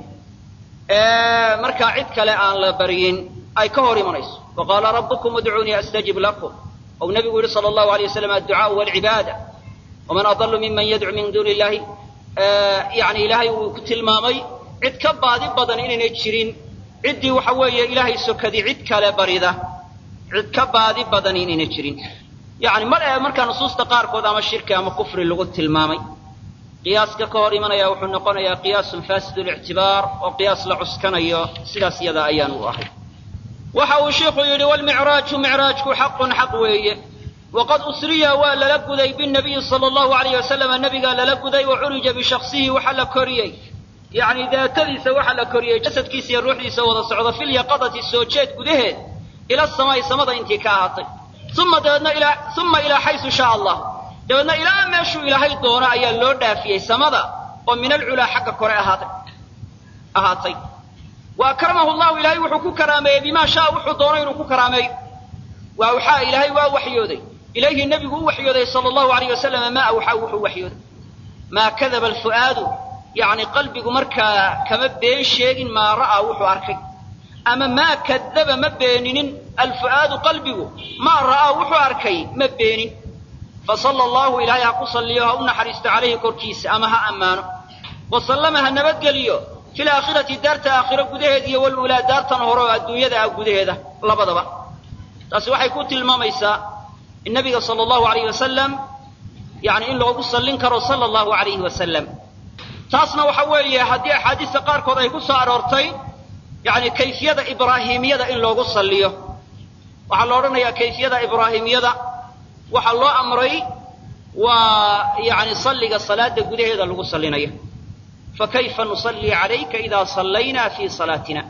marka cid kale aan la bariyin ay ka hor imanayso waqala rabbukum ud'uuni astajib lakum aw nabigu sallallahu alayhi wasallam ad-du'a wal ibada waman adallu mimman yad'u min duni allahi yani ilahi uu ku tilmaamay cid ka baadi badan inay jirin cidii waxa weeye ilahi sokadi cid kale barida cid ka baadi badan inay jirin yani marka nusuusta qaar kood ama shirki ama kufri lagu tilmaamay قياس ككور إيمانا يا وحنا قنا يا قياس فاسد الاعتبار وقياس لعسكنا سلاس يدا أيان واحد وحاو الشيخ يقول والمعراج معراجك حق وهي وقد أسري ولا لقذي بالنبي صلى الله عليه وسلم النبي قال لقذي وعرج بشخصه وحل كوريي يعني إذا تلث وحل كوريي جسد كيسي الروح لسوى الصعود في اليقظة السوجات كده إلى السماء سمضى انتكاهات ثم إلى حيث شاء الله دبنا إلى ما شو إلى هاي الدورة أي اللودة في سمدا ومن العلا حق كرة أهاتي وأكرمه الله إلهي وحكو كرامي بما شاء وحو دورين وحكو كرامي وأوحى إلهي ووحيودي إليه النبي هو وحيودي صلى الله عليه وسلم ما أوحى وحو وحيودي ما كذب الفؤاد يعني قلبك مركا كما بين شيء ما رأى وحو أركي أما ما كذب ما بينين الفؤاد قلبه ما رأى وحو أركي ما بينين فصلى الله إلهي قصل ليها ونحرست عليه كركيس أمها أمانه وسلمها النبت قليو في الآخرة دارت آخرة قدهدية والأولى دارت نهرها الدنيا دا قدهدة لبضبا تسوحي كنت الماميسا النبي صلى الله عليه وسلم يعني إن لو قصل لنكر صلى الله عليه وسلم تاسنا وحوالي هدي حديث قاركو ذا يقص أرورتين يعني كيفية إبراهيمية إن لو قصل ليه وحلورنا يا كيفية إبراهيمية وحلو أمري ويعني صلي الصلاة قدهدة لو قصل لنا فكيف نصلي عليك إذا صلينا في صلاتنا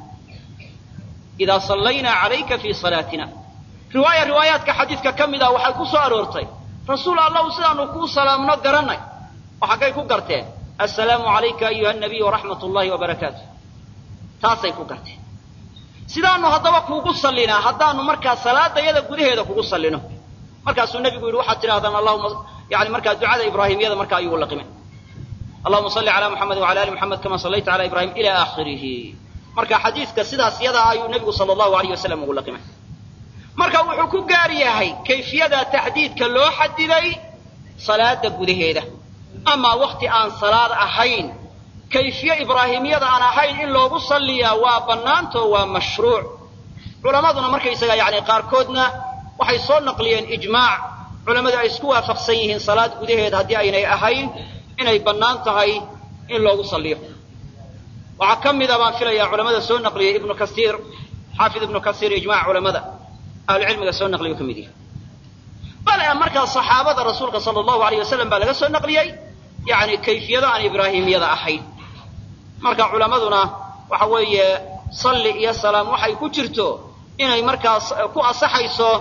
إذا صلينا عليك في صلاتنا روايات كحديث كم إذا وحكو سأرورتي رسول الله صلى الله عليه وسلم قرني وحكيكو قرتين السلام عليك أيها النبي ورحمة الله وبركاته تاسيكو قرتين سيدانو هدوا كوكو صلينا هدانو مركا صلاة يدا قده يدا كوكو صلينا مركا النبي يقول وحد تراهدان اللهم يعني مركا دعاء إبراهيم يدا مركا أيوه لقمين اللهم صل على محمد وعلى آل محمد كما صليت على إبراهيم إلى آخره مركا حديث كسيدا سيدا أيها النبي صلى الله عليه وسلم يقول لقمين marka wuxuu ku gaar yahay kayfiyada taxdiidka loo xadiday salaada gudaheeda ama waqti aan salaad ahayn kayfiya ibraahimiyada aan ahayn in loogu saliyaa waa banaanto waa mashruuc culamaduna markay isaga yaani qaar koodna waxay soo naqliyeen ijmaac culimadu ay isku waafaqsan yihiin salaad gudaheeda hadii aynay ahayn inay banaan tahay in loogu saliyo waxa kamida baan filayaa culimada soo naqliyay ibn kasiir xaafid ibn kasiir ijmaac culimada العلم سو نقلي كميدي بل مركا الصحابه الرسول صلى الله عليه وسلم بلغ سو نقلي يعني كيفيه عن ابراهيم يدا احي مركا علماءنا waxa weeye salli iyo salaam waxay ku jirto inay markaas ku asaxayso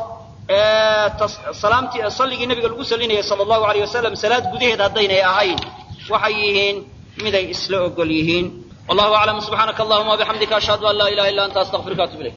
salaamtii salliga nabiga lagu salinayay sallallahu alayhi wasallam salaad gudaheeda hadaynay ahayn waxay yihiin miday isla ogol yihiin wallahu a'lam subhanaka allahumma wa bihamdika ashhadu an la ilaha illa anta astaghfiruka wa atubu ilayk